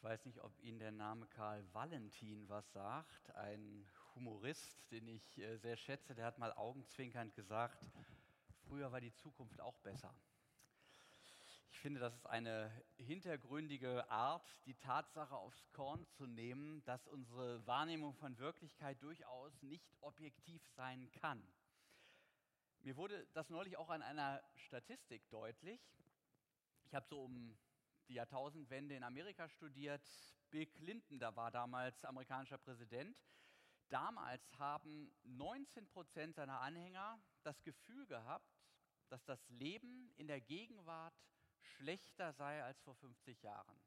Ich weiß nicht, ob Ihnen der Name Karl Valentin was sagt, ein Humorist, den ich sehr schätze. Der hat mal augenzwinkernd gesagt, früher war die Zukunft auch besser. Ich finde, das ist eine hintergründige Art, die Tatsache aufs Korn zu nehmen, dass unsere Wahrnehmung von Wirklichkeit durchaus nicht objektiv sein kann. Mir wurde das neulich auch an einer Statistik deutlich. Ich habe so um die Jahrtausendwende in Amerika studiert. Bill Clinton, da war damals amerikanischer Präsident. Damals haben 19% seiner Anhänger das Gefühl gehabt, dass das Leben in der Gegenwart schlechter sei als vor 50 Jahren.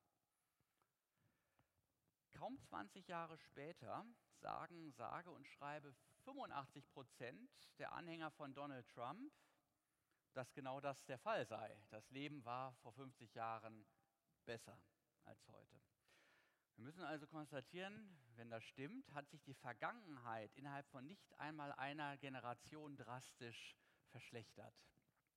Kaum 20 Jahre später sagen sage und schreibe 85% der Anhänger von Donald Trump, dass genau das der Fall sei. Das Leben war vor 50 Jahren besser als heute. Wir müssen also konstatieren, wenn das stimmt, hat sich die Vergangenheit innerhalb von nicht einmal einer Generation drastisch verschlechtert.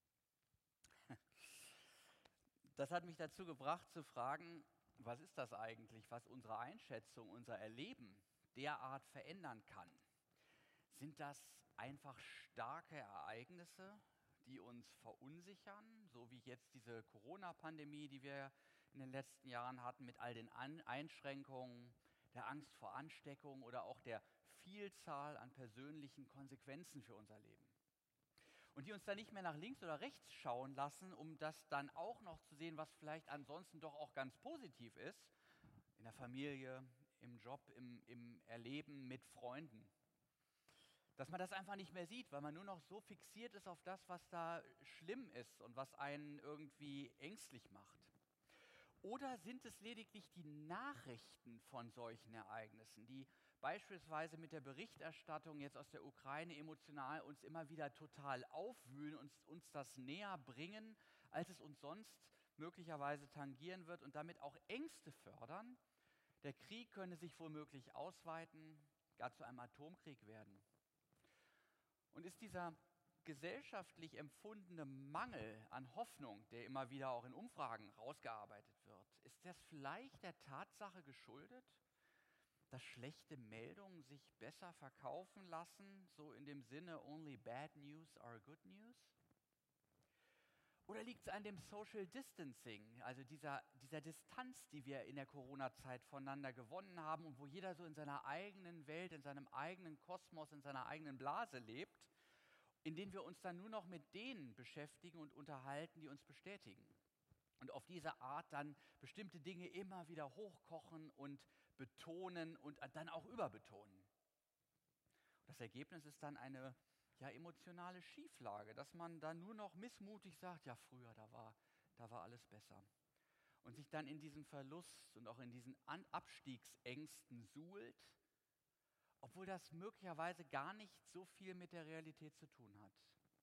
Das hat mich dazu gebracht zu fragen, was ist das eigentlich, was unsere Einschätzung, unser Erleben derart verändern kann? Sind das einfach starke Ereignisse, die uns verunsichern, so wie jetzt diese Corona-Pandemie, die wir in den letzten Jahren hatten, mit all den Einschränkungen, der Angst vor Ansteckung oder auch der Vielzahl an persönlichen Konsequenzen für unser Leben? Und die uns dann nicht mehr nach links oder rechts schauen lassen, um das dann auch noch zu sehen, was vielleicht ansonsten doch auch ganz positiv ist, in der Familie, im Job, im Erleben mit Freunden. Dass man das einfach nicht mehr sieht, weil man nur noch so fixiert ist auf das, was da schlimm ist und was einen irgendwie ängstlich macht. Oder sind es lediglich die Nachrichten von solchen Ereignissen, die beispielsweise mit der Berichterstattung jetzt aus der Ukraine emotional uns immer wieder total aufwühlen und uns das näher bringen, als es uns sonst möglicherweise tangieren wird und damit auch Ängste fördern? Der Krieg könne sich womöglich ausweiten, gar zu einem Atomkrieg werden. Und ist dieser gesellschaftlich empfundene Mangel an Hoffnung, der immer wieder auch in Umfragen rausgearbeitet wird, ist das vielleicht der Tatsache geschuldet, dass schlechte Meldungen sich besser verkaufen lassen, so in dem Sinne only bad news are good news? Oder liegt es an dem Social Distancing, also dieser Distanz, die wir in der Corona-Zeit voneinander gewonnen haben und wo jeder so in seiner eigenen Welt, in seinem eigenen Kosmos, in seiner eigenen Blase lebt, in denen wir uns dann nur noch mit denen beschäftigen und unterhalten, die uns bestätigen. Und auf diese Art dann bestimmte Dinge immer wieder hochkochen und betonen und dann auch überbetonen. Und das Ergebnis ist dann eine emotionale Schieflage, dass man dann nur noch missmutig sagt, ja früher, da war alles besser. Und sich dann in diesem Verlust und auch in diesen Abstiegsängsten suhlt, obwohl das möglicherweise gar nicht so viel mit der Realität zu tun hat.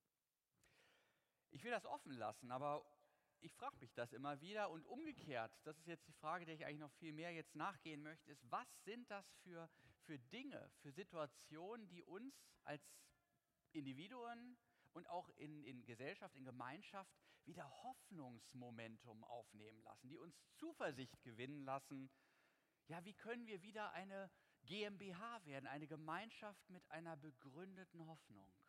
Ich will das offen lassen, aber ich frage mich das immer wieder und umgekehrt, das ist jetzt die Frage, der ich eigentlich noch viel mehr jetzt nachgehen möchte, ist, was sind das für Dinge, für Situationen, die uns als Individuen und auch in Gesellschaft, in Gemeinschaft wieder Hoffnungsmomentum aufnehmen lassen, die uns Zuversicht gewinnen lassen. Ja, wie können wir wieder eine GmbH werden, eine Gemeinschaft mit einer begründeten Hoffnung?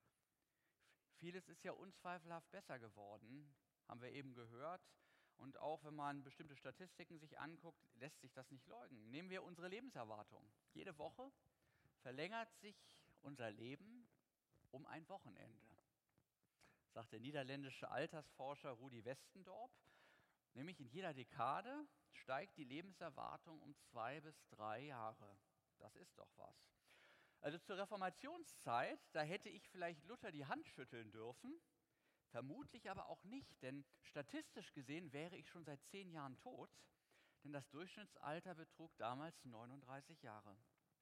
Vieles ist ja unzweifelhaft besser geworden, haben wir eben gehört. Und auch wenn man bestimmte Statistiken sich anguckt, lässt sich das nicht leugnen. Nehmen wir unsere Lebenserwartung. Jede Woche verlängert sich unser Leben um ein Wochenende, sagt der niederländische Altersforscher Rudi Westendorp. Nämlich in jeder Dekade steigt die Lebenserwartung um 2 bis 3 Jahre. Das ist doch was. Also zur Reformationszeit, da hätte ich vielleicht Luther die Hand schütteln dürfen, vermutlich aber auch nicht, denn statistisch gesehen wäre ich schon seit 10 Jahren tot, denn das Durchschnittsalter betrug damals 39 Jahre.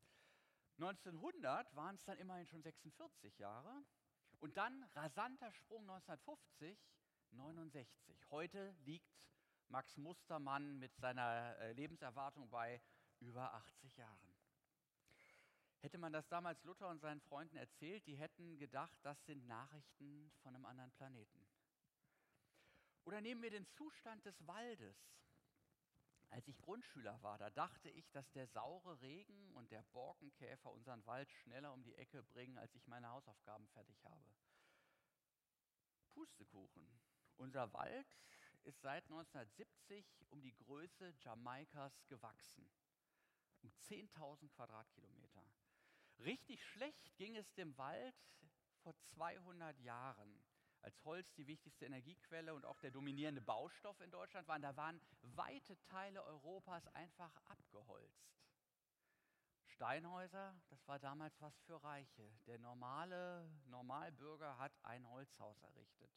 1900 waren es dann immerhin schon 46 Jahre und dann rasanter Sprung 1950, 69. Heute liegt Max Mustermann mit seiner Lebenserwartung bei über 80 Jahren. Hätte man das damals Luther und seinen Freunden erzählt, die hätten gedacht, das sind Nachrichten von einem anderen Planeten. Oder nehmen wir den Zustand des Waldes. Als ich Grundschüler war, da dachte ich, dass der saure Regen und der Borkenkäfer unseren Wald schneller um die Ecke bringen, als ich meine Hausaufgaben fertig habe. Pustekuchen. Unser Wald ist seit 1970 um die Größe Jamaikas gewachsen. Um 10.000 Quadratkilometer. Richtig schlecht ging es dem Wald vor 200 Jahren, als Holz die wichtigste Energiequelle und auch der dominierende Baustoff in Deutschland waren. Da waren weite Teile Europas einfach abgeholzt. Steinhäuser, das war damals was für Reiche. Der normale Normalbürger hat ein Holzhaus errichtet.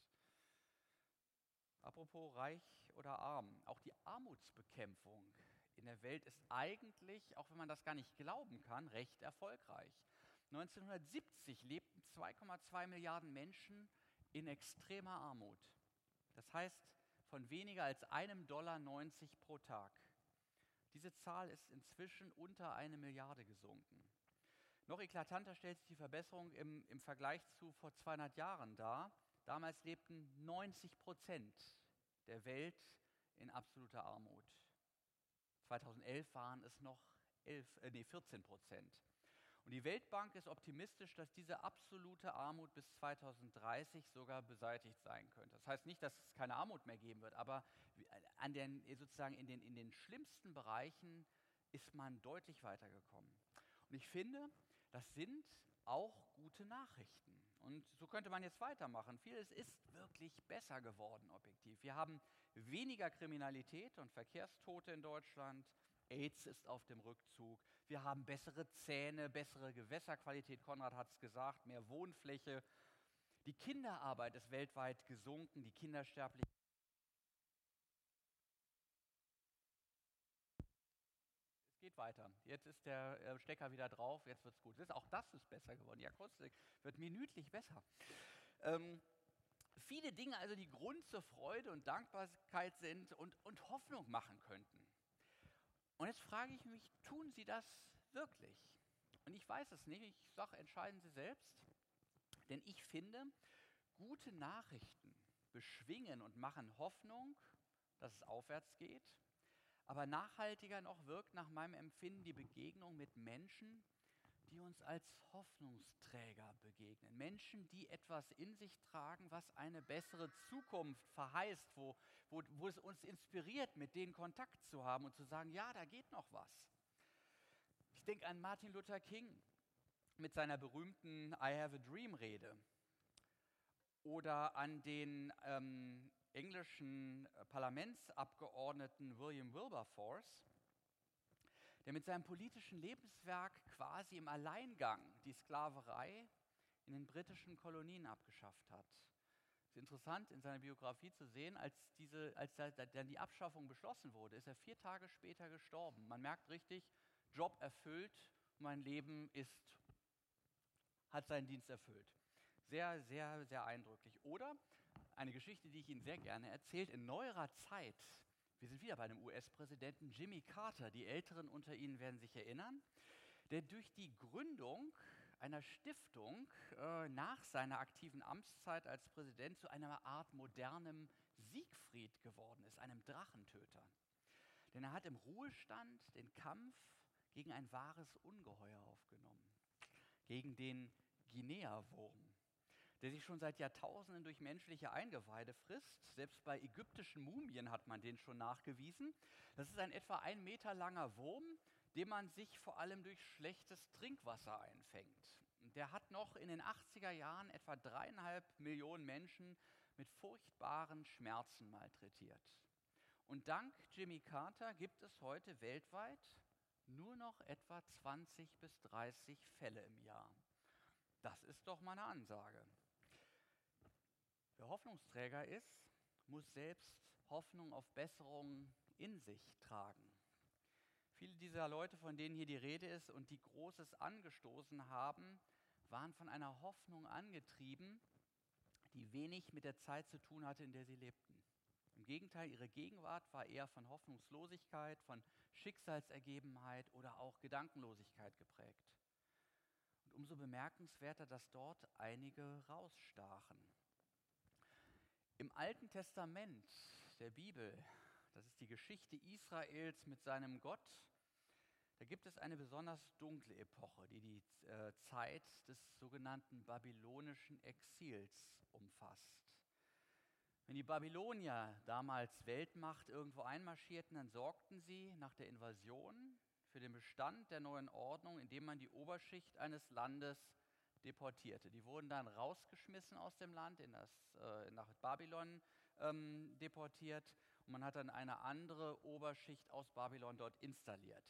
Apropos reich oder arm, auch die Armutsbekämpfung in der Welt ist eigentlich, auch wenn man das gar nicht glauben kann, recht erfolgreich. 1970 lebten 2,2 Milliarden Menschen in extremer Armut. Das heißt, von weniger als $1,90 pro Tag. Diese Zahl ist inzwischen unter 1 Milliarde gesunken. Noch eklatanter stellt sich die Verbesserung im Vergleich zu vor 200 Jahren dar. Damals lebten 90% der Welt in absoluter Armut. 2011 waren es noch 14%. Und die Weltbank ist optimistisch, dass diese absolute Armut bis 2030 sogar beseitigt sein könnte. Das heißt nicht, dass es keine Armut mehr geben wird, aber sozusagen in den schlimmsten Bereichen ist man deutlich weitergekommen. Und ich finde, das sind auch gute Nachrichten. Und so könnte man jetzt weitermachen. Vieles ist wirklich besser geworden, objektiv. Wir haben weniger Kriminalität und Verkehrstote in Deutschland. AIDS ist auf dem Rückzug. Wir haben bessere Zähne, bessere Gewässerqualität, Konrad hat es gesagt, mehr Wohnfläche. Die Kinderarbeit ist weltweit gesunken, die Kindersterblichkeit. Es geht weiter. Jetzt ist der Stecker wieder drauf, jetzt wird es gut. Auch das ist besser geworden. Die Akustik wird minütlich besser. Viele Dinge also, die Grund zur Freude und Dankbarkeit sind und Hoffnung machen könnten. Und jetzt frage ich mich, tun Sie das wirklich? Und ich weiß es nicht, ich sage, entscheiden Sie selbst. Denn ich finde, gute Nachrichten beschwingen und machen Hoffnung, dass es aufwärts geht. Aber nachhaltiger noch wirkt nach meinem Empfinden die Begegnung mit Menschen, die uns als Hoffnungsträger begegnen. Menschen, die etwas in sich tragen, was eine bessere Zukunft verheißt, wo es uns inspiriert, mit denen Kontakt zu haben und zu sagen, ja, da geht noch was. Ich denke an Martin Luther King mit seiner berühmten I Have a Dream Rede oder an den englischen Parlamentsabgeordneten William Wilberforce, der mit seinem politischen Lebenswerk quasi im Alleingang die Sklaverei in den britischen Kolonien abgeschafft hat. Es ist interessant, in seiner Biografie zu sehen, als dann die Abschaffung beschlossen wurde, ist er 4 Tage später gestorben. Man merkt richtig, Job erfüllt, mein Leben hat seinen Dienst erfüllt. Sehr, sehr, sehr eindrücklich. Oder eine Geschichte, die ich Ihnen sehr gerne erzählt, in neuerer Zeit. Wir sind wieder bei dem US-Präsidenten Jimmy Carter. Die Älteren unter Ihnen werden sich erinnern, der durch die Gründung einer Stiftung nach seiner aktiven Amtszeit als Präsident zu einer Art modernem Siegfried geworden ist, einem Drachentöter. Denn er hat im Ruhestand den Kampf gegen ein wahres Ungeheuer aufgenommen, gegen den Guinea-Wurm, der sich schon seit Jahrtausenden durch menschliche Eingeweide frisst. Selbst bei ägyptischen Mumien hat man den schon nachgewiesen. Das ist ein etwa 1 Meter langer Wurm, den man sich vor allem durch schlechtes Trinkwasser einfängt. Der hat noch in den 80er Jahren etwa 3,5 Millionen Menschen mit furchtbaren Schmerzen malträtiert. Und dank Jimmy Carter gibt es heute weltweit nur noch etwa 20 bis 30 Fälle im Jahr. Das ist doch mal eine Ansage. Wer Hoffnungsträger ist, muss selbst Hoffnung auf Besserung in sich tragen. Viele dieser Leute, von denen hier die Rede ist und die Großes angestoßen haben, waren von einer Hoffnung angetrieben, die wenig mit der Zeit zu tun hatte, in der sie lebten. Im Gegenteil, ihre Gegenwart war eher von Hoffnungslosigkeit, von Schicksalsergebenheit oder auch Gedankenlosigkeit geprägt. Und umso bemerkenswerter, dass dort einige rausstachen. Im Alten Testament der Bibel, Das ist die Geschichte Israels mit seinem Gott. Da gibt es eine besonders dunkle Epoche, die Zeit des sogenannten babylonischen Exils umfasst. Wenn die Babylonier damals Weltmacht irgendwo einmarschierten, dann sorgten sie nach der Invasion für den Bestand der neuen Ordnung, indem man die Oberschicht eines Landes deportierte. Die wurden dann rausgeschmissen aus dem Land, nach Babylon deportiert, und man hat dann eine andere Oberschicht aus Babylon dort installiert.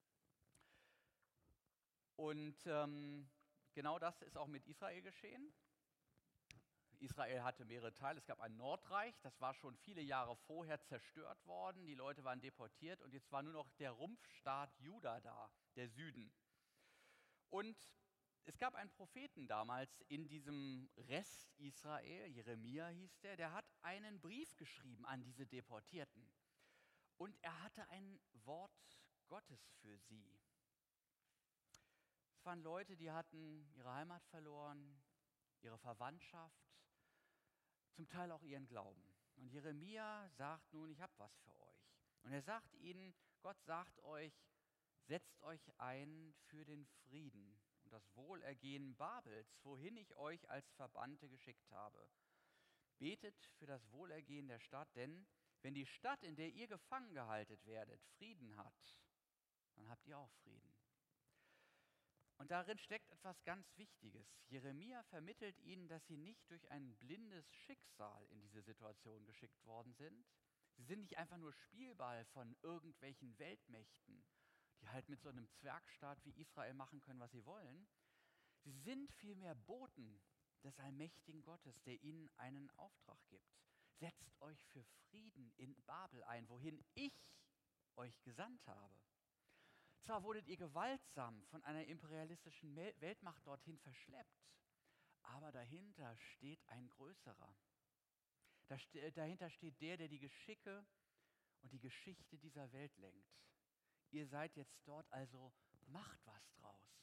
Und genau das ist auch mit Israel geschehen. Israel hatte mehrere Teile. Es gab ein Nordreich, das war schon viele Jahre vorher zerstört worden. Die Leute waren deportiert und jetzt war nur noch der Rumpfstaat Juda da, der Süden. Und es gab einen Propheten damals in diesem Rest Israel, Jeremia hieß der hat einen Brief geschrieben an diese Deportierten. Und er hatte ein Wort Gottes für sie. Es waren Leute, die hatten ihre Heimat verloren, ihre Verwandtschaft, zum Teil auch ihren Glauben. Und Jeremia sagt nun, ich habe was für euch. Und er sagt ihnen, Gott sagt euch, setzt euch ein für den Frieden und das Wohlergehen Babels, wohin ich euch als Verbannte geschickt habe. Betet für das Wohlergehen der Stadt, denn wenn die Stadt, in der ihr gefangen gehalten werdet, Frieden hat, dann habt ihr auch Frieden. Und darin steckt etwas ganz Wichtiges. Jeremia vermittelt ihnen, dass sie nicht durch ein blindes Schicksal in diese Situation geschickt worden sind. Sie sind nicht einfach nur Spielball von irgendwelchen Weltmächten, die halt mit so einem Zwergstaat wie Israel machen können, was sie wollen. Sie sind vielmehr Boten des allmächtigen Gottes, der ihnen einen Auftrag gibt. Setzt euch für Frieden in Babel ein, wohin ich euch gesandt habe. Zwar wurdet ihr gewaltsam von einer imperialistischen Weltmacht dorthin verschleppt, aber dahinter steht ein größerer. Dahinter steht der die Geschicke und die Geschichte dieser Welt lenkt. Ihr seid jetzt dort, also macht was draus.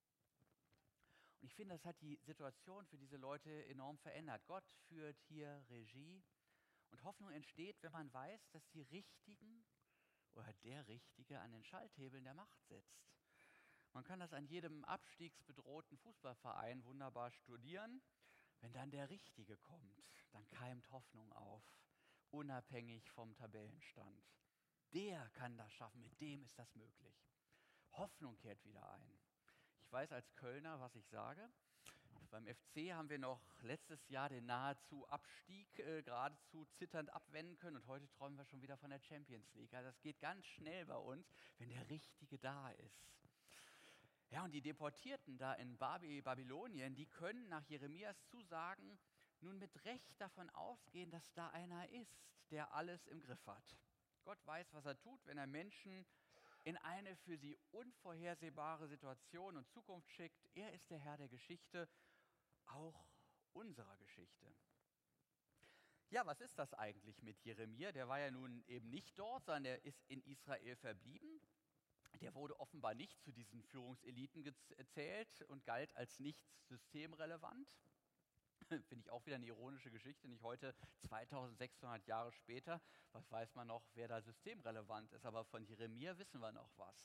Und ich finde, das hat die Situation für diese Leute enorm verändert. Gott führt hier Regie und Hoffnung entsteht, wenn man weiß, dass die Richtigen oder der Richtige an den Schalthebeln der Macht sitzt. Man kann das an jedem abstiegsbedrohten Fußballverein wunderbar studieren. Wenn dann der Richtige kommt, dann keimt Hoffnung auf, unabhängig vom Tabellenstand. Der kann das schaffen, mit dem ist das möglich. Hoffnung kehrt wieder ein. Ich weiß als Kölner, was ich sage. Beim FC haben wir noch letztes Jahr den nahezu Abstieg geradezu zitternd abwenden können und heute träumen wir schon wieder von der Champions League. Also das geht ganz schnell bei uns, wenn der Richtige da ist. Ja, und die Deportierten da in Babylonien, die können nach Jeremias Zusagen nun mit Recht davon ausgehen, dass da einer ist, der alles im Griff hat. Gott weiß, was er tut, wenn er Menschen in eine für sie unvorhersehbare Situation und Zukunft schickt. Er ist der Herr der Geschichte, auch unserer Geschichte. Ja, was ist das eigentlich mit Jeremia? Der war ja nun eben nicht dort, sondern der ist in Israel verblieben. Der wurde offenbar nicht zu diesen Führungseliten gezählt und galt als nicht systemrelevant. Finde ich auch wieder eine ironische Geschichte, nicht heute 2600 Jahre später. Was weiß man noch, wer da systemrelevant ist, aber von Jeremia wissen wir noch was.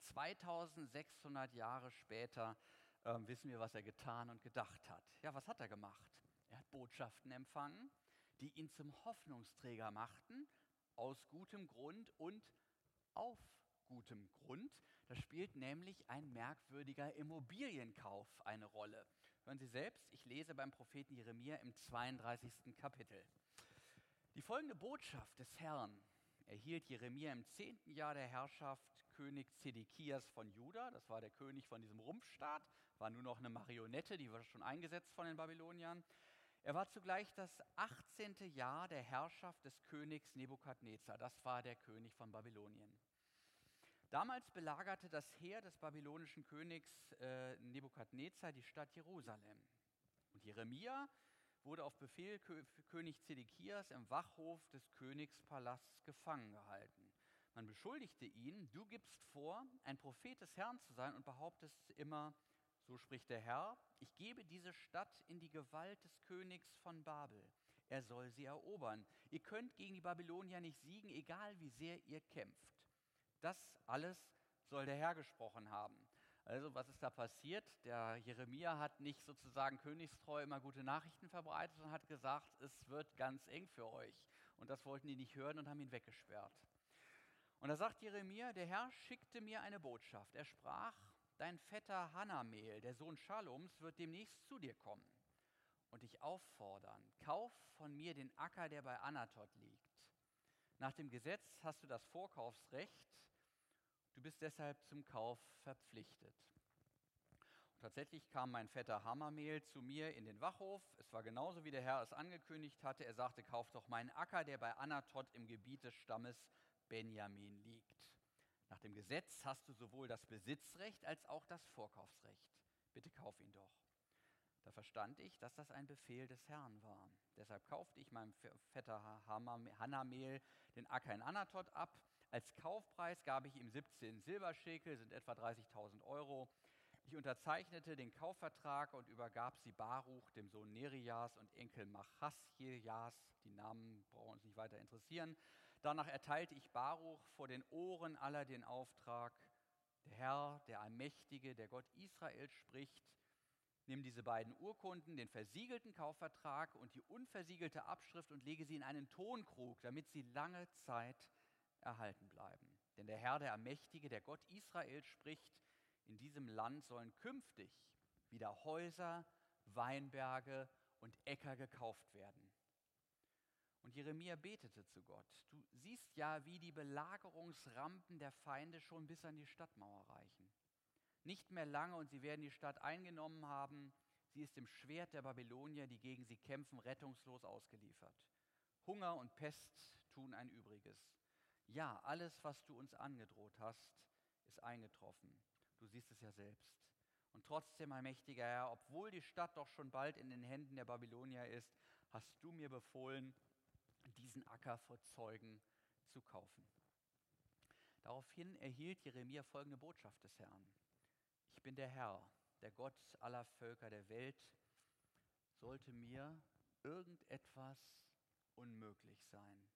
2600 Jahre später wissen wir, was er getan und gedacht hat. Ja, was hat er gemacht? Er hat Botschaften empfangen, die ihn zum Hoffnungsträger machten, aus gutem Grund und auf gutem Grund. Da spielt nämlich ein merkwürdiger Immobilienkauf eine Rolle. Hören Sie selbst, ich lese beim Propheten Jeremia im 32. Kapitel. Die folgende Botschaft des Herrn erhielt Jeremia im 10. Jahr der Herrschaft König Zedekias von Juda. Das war der König von diesem Rumpfstaat, war nur noch eine Marionette, die war schon eingesetzt von den Babyloniern. Er war zugleich das 18. Jahr der Herrschaft des Königs Nebukadnezar. Das war der König von Babylonien. Damals belagerte das Heer des babylonischen Königs Nebukadnezar die Stadt Jerusalem. Und Jeremia wurde auf Befehl König Zedekias im Wachhof des Königspalasts gefangen gehalten. Man beschuldigte ihn, du gibst vor, ein Prophet des Herrn zu sein und behauptest immer, so spricht der Herr, ich gebe diese Stadt in die Gewalt des Königs von Babel. Er soll sie erobern. Ihr könnt gegen die Babylonier nicht siegen, egal wie sehr ihr kämpft. Das alles soll der Herr gesprochen haben. Also was ist da passiert? Der Jeremia hat nicht sozusagen königstreu immer gute Nachrichten verbreitet, sondern hat gesagt, es wird ganz eng für euch. Und das wollten die nicht hören und haben ihn weggesperrt. Und da sagt Jeremia, der Herr schickte mir eine Botschaft. Er sprach, dein Vetter Hanamel, der Sohn Schallums, wird demnächst zu dir kommen und dich auffordern, kauf von mir den Acker, der bei Anatot liegt. Nach dem Gesetz hast du das Vorkaufsrecht, du bist deshalb zum Kauf verpflichtet. Und tatsächlich kam mein Vetter Hanamel zu mir in den Wachhof. Es war genauso, wie der Herr es angekündigt hatte. Er sagte, kauf doch meinen Acker, der bei Anatot im Gebiet des Stammes Benjamin liegt. Nach dem Gesetz hast du sowohl das Besitzrecht als auch das Vorkaufsrecht. Bitte kauf ihn doch. Da verstand ich, dass das ein Befehl des Herrn war. Deshalb kaufte ich meinem Vetter Hanamel den Acker in Anatot ab. Als Kaufpreis gab ich ihm 17 Silberschekel, sind etwa 30.000 Euro. Ich unterzeichnete den Kaufvertrag und übergab sie Baruch, dem Sohn Nerias und Enkel Machasjejas. Die Namen brauchen uns nicht weiter interessieren. Danach erteilte ich Baruch vor den Ohren aller den Auftrag, der Herr, der Allmächtige, der Gott Israels spricht, nimm diese beiden Urkunden, den versiegelten Kaufvertrag und die unversiegelte Abschrift und lege sie in einen Tonkrug, damit sie lange Zeit erhalten bleiben. Denn der Herr, der Allmächtige, der Gott Israels spricht, in diesem Land sollen künftig wieder Häuser, Weinberge und Äcker gekauft werden. Und Jeremia betete zu Gott. Du siehst ja, wie die Belagerungsrampen der Feinde schon bis an die Stadtmauer reichen. Nicht mehr lange und sie werden die Stadt eingenommen haben. Sie ist dem Schwert der Babylonier, die gegen sie kämpfen, rettungslos ausgeliefert. Hunger und Pest tun ein Übriges. Ja, alles, was du uns angedroht hast, ist eingetroffen. Du siehst es ja selbst. Und trotzdem, allmächtiger Herr, obwohl die Stadt doch schon bald in den Händen der Babylonier ist, hast du mir befohlen, diesen Acker vor Zeugen zu kaufen. Daraufhin erhielt Jeremia folgende Botschaft des Herrn. Ich bin der Herr, der Gott aller Völker der Welt. Sollte mir irgendetwas unmöglich sein?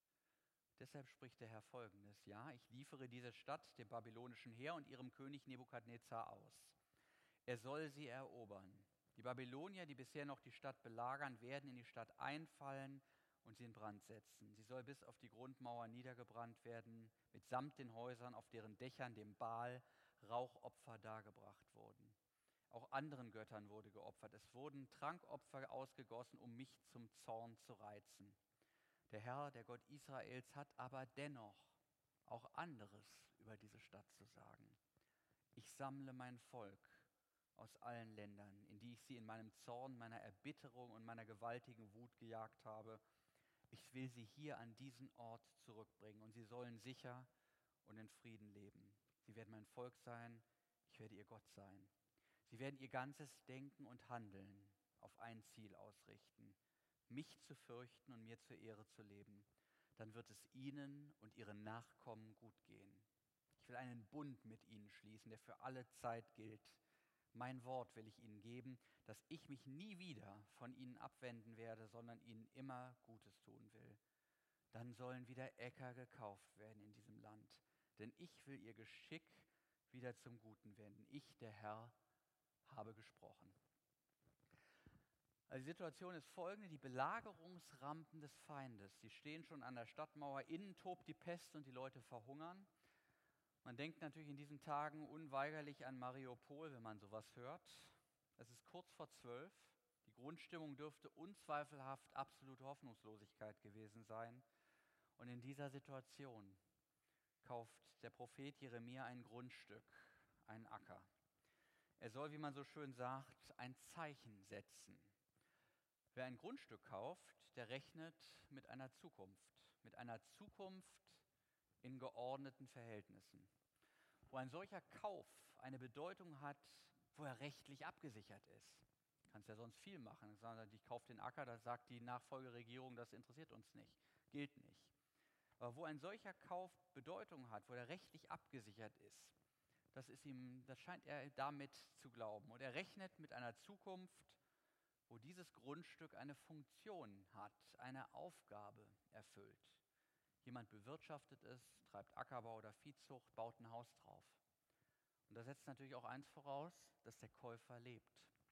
Deshalb spricht der Herr Folgendes: Ja, ich liefere diese Stadt dem babylonischen Heer und ihrem König Nebukadnezar aus. Er soll sie erobern. Die Babylonier, die bisher noch die Stadt belagern, werden in die Stadt einfallen und sie in Brand setzen. Sie soll bis auf die Grundmauer niedergebrannt werden, mitsamt den Häusern, auf deren Dächern dem Baal Rauchopfer dargebracht wurden. Auch anderen Göttern wurde geopfert. Es wurden Trankopfer ausgegossen, um mich zum Zorn zu reizen. Der Herr, der Gott Israels, hat aber dennoch auch anderes über diese Stadt zu sagen. Ich sammle mein Volk aus allen Ländern, in die ich sie in meinem Zorn, meiner Erbitterung und meiner gewaltigen Wut gejagt habe. Ich will sie hier an diesen Ort zurückbringen und sie sollen sicher und in Frieden leben. Sie werden mein Volk sein, ich werde ihr Gott sein. Sie werden ihr ganzes Denken und Handeln auf ein Ziel ausrichten, mich zu fürchten und mir zur Ehre zu leben. Dann wird es ihnen und ihren Nachkommen gut gehen. Ich will einen Bund mit ihnen schließen, der für alle Zeit gilt. Mein Wort will ich ihnen geben, dass ich mich nie wieder von ihnen abwenden werde, sondern ihnen immer Gutes tun will. Dann sollen wieder Äcker gekauft werden in diesem Land, denn ich will ihr Geschick wieder zum Guten wenden. Ich, der Herr, habe gesprochen. Also die Situation ist folgende: Die Belagerungsrampen des Feindes, die stehen schon an der Stadtmauer, innen tobt die Pest und die Leute verhungern. Man denkt natürlich in diesen Tagen unweigerlich an Mariupol, wenn man sowas hört. Es ist kurz vor 12. Die Grundstimmung dürfte unzweifelhaft absolute Hoffnungslosigkeit gewesen sein. Und in dieser Situation kauft der Prophet Jeremia ein Grundstück, einen Acker. Er soll, wie man so schön sagt, ein Zeichen setzen. Wer ein Grundstück kauft, der rechnet mit einer Zukunft in geordneten Verhältnissen. Wo ein solcher Kauf eine Bedeutung hat, wo er rechtlich abgesichert ist. Du kannst ja sonst viel machen. Ich kaufe den Acker, da sagt die Nachfolgeregierung, das interessiert uns nicht, gilt nicht. Aber wo ein solcher Kauf Bedeutung hat, wo er rechtlich abgesichert ist, das scheint er damit zu glauben. Und er rechnet mit einer Zukunft, wo dieses Grundstück eine Funktion hat, eine Aufgabe erfüllt. Jemand bewirtschaftet es, treibt Ackerbau oder Viehzucht, baut ein Haus drauf. Und da setzt natürlich auch eins voraus, dass der Käufer lebt.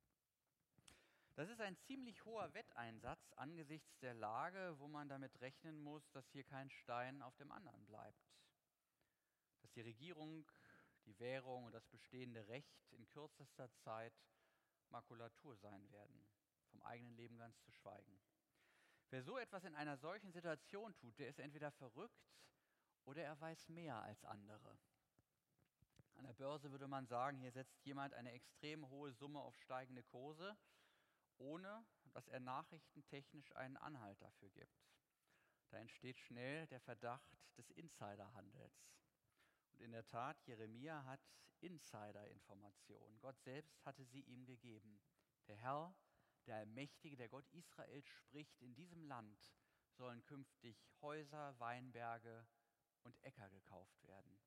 Das ist ein ziemlich hoher Wetteinsatz angesichts der Lage, wo man damit rechnen muss, dass hier kein Stein auf dem anderen bleibt. Dass die Regierung, die Währung und das bestehende Recht in kürzester Zeit Makulatur sein werden, vom eigenen Leben ganz zu schweigen. Wer so etwas in einer solchen Situation tut, der ist entweder verrückt oder er weiß mehr als andere. An der Börse würde man sagen, hier setzt jemand eine extrem hohe Summe auf steigende Kurse, ohne dass er nachrichtentechnisch einen Anhalt dafür gibt. Da entsteht schnell der Verdacht des Insiderhandels. Und in der Tat, Jeremia hat Insiderinformationen. Gott selbst hatte sie ihm gegeben. Der Herr, der Allmächtige, der Gott Israels spricht, in diesem Land sollen künftig Häuser, Weinberge und Äcker gekauft werden.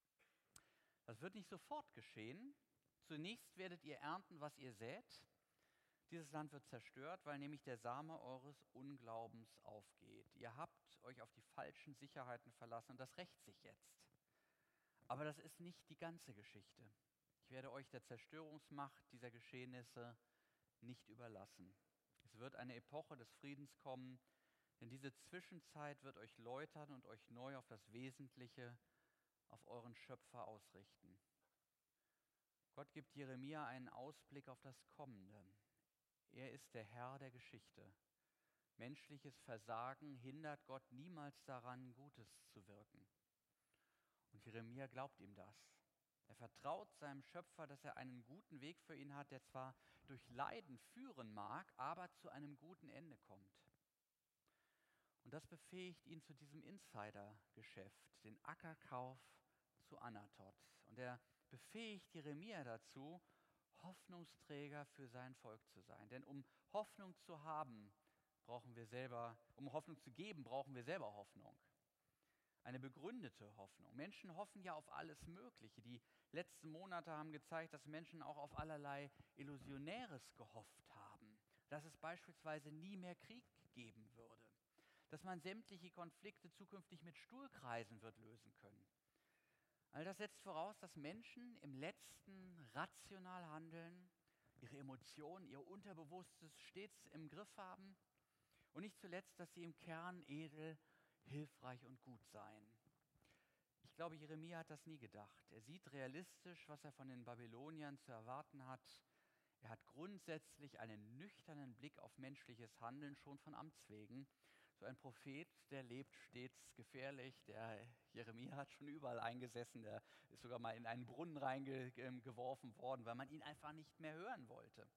Das wird nicht sofort geschehen. Zunächst werdet ihr ernten, was ihr sät. Dieses Land wird zerstört, weil nämlich der Same eures Unglaubens aufgeht. Ihr habt euch auf die falschen Sicherheiten verlassen und das rächt sich jetzt. Aber das ist nicht die ganze Geschichte. Ich werde euch der Zerstörungsmacht dieser Geschehnisse nicht überlassen. Es wird eine Epoche des Friedens kommen, denn diese Zwischenzeit wird euch läutern und euch neu auf das Wesentliche, auf euren Schöpfer ausrichten. Gott gibt Jeremia einen Ausblick auf das Kommende. Er ist der Herr der Geschichte. Menschliches Versagen hindert Gott niemals daran, Gutes zu wirken. Und Jeremia glaubt ihm das. Er vertraut seinem Schöpfer, dass er einen guten Weg für ihn hat, der zwar durch Leiden führen mag, aber zu einem guten Ende kommt. Und das befähigt ihn zu diesem Insidergeschäft, den Ackerkauf zu Anatot. Und er befähigt Jeremia dazu, Hoffnungsträger für sein Volk zu sein. Denn um Hoffnung zu haben, um Hoffnung zu geben, brauchen wir selber Hoffnung. Eine begründete Hoffnung. Menschen hoffen ja auf alles Mögliche. Die letzten Monate haben gezeigt, dass Menschen auch auf allerlei Illusionäres gehofft haben. Dass es beispielsweise nie mehr Krieg geben würde. Dass man sämtliche Konflikte zukünftig mit Stuhlkreisen wird lösen können. All das setzt voraus, dass Menschen im Letzten rational handeln, ihre Emotionen, ihr Unterbewusstes stets im Griff haben und nicht zuletzt, dass sie im Kern edel, hilfreich und gut seien. Ich glaube, Jeremia hat das nie gedacht. Er sieht realistisch, was er von den Babyloniern zu erwarten hat. Er hat grundsätzlich einen nüchternen Blick auf menschliches Handeln schon von Amts wegen. So ein Prophet, der lebt stets gefährlich. Der Jeremia hat schon überall eingesessen. Der ist sogar mal in einen Brunnen reingeworfen worden, weil man ihn einfach nicht mehr hören wollte.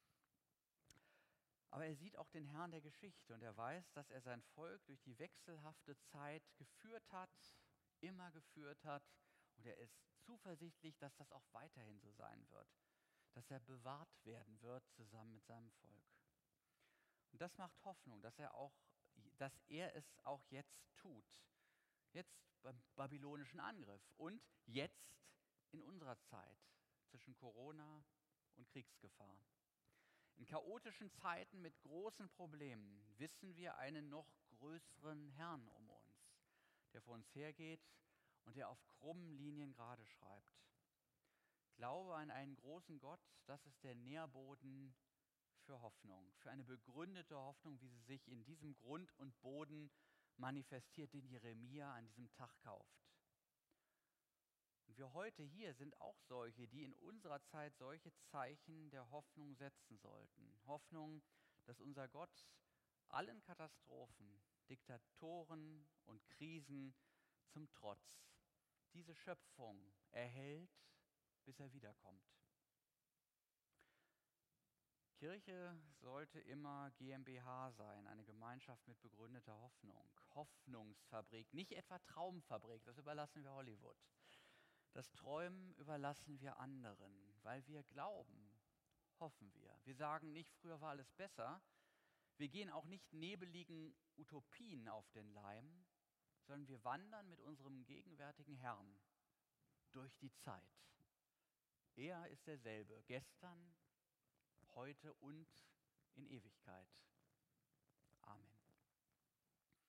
Aber er sieht auch den Herrn der Geschichte und er weiß, dass er sein Volk durch die wechselhafte Zeit geführt hat, immer geführt hat. Und er ist zuversichtlich, dass das auch weiterhin so sein wird. Dass er bewahrt werden wird zusammen mit seinem Volk. Und das macht Hoffnung, dass er es auch jetzt tut. Jetzt beim babylonischen Angriff und jetzt in unserer Zeit zwischen Corona und Kriegsgefahr. In chaotischen Zeiten mit großen Problemen wissen wir einen noch größeren Herrn um uns, der vor uns hergeht und der auf krummen Linien gerade schreibt. Glaube an einen großen Gott, das ist der Nährboden für Hoffnung, für eine begründete Hoffnung, wie sie sich in diesem Grund und Boden manifestiert, den Jeremia an diesem Tag kauft. Und wir heute hier sind auch solche, die in unserer Zeit solche Zeichen der Hoffnung setzen sollten. Hoffnung, dass unser Gott allen Katastrophen, Diktatoren und Krisen zum Trotz diese Schöpfung erhält, bis er wiederkommt. Kirche sollte immer GmbH sein, eine Gemeinschaft mit begründeter Hoffnung. Hoffnungsfabrik, nicht etwa Traumfabrik, das überlassen wir Hollywood. Das Träumen überlassen wir anderen, weil wir glauben, hoffen wir. Wir sagen nicht, früher war alles besser. Wir gehen auch nicht nebeligen Utopien auf den Leim, sondern wir wandern mit unserem gegenwärtigen Herrn durch die Zeit. Er ist derselbe, gestern, heute und in Ewigkeit.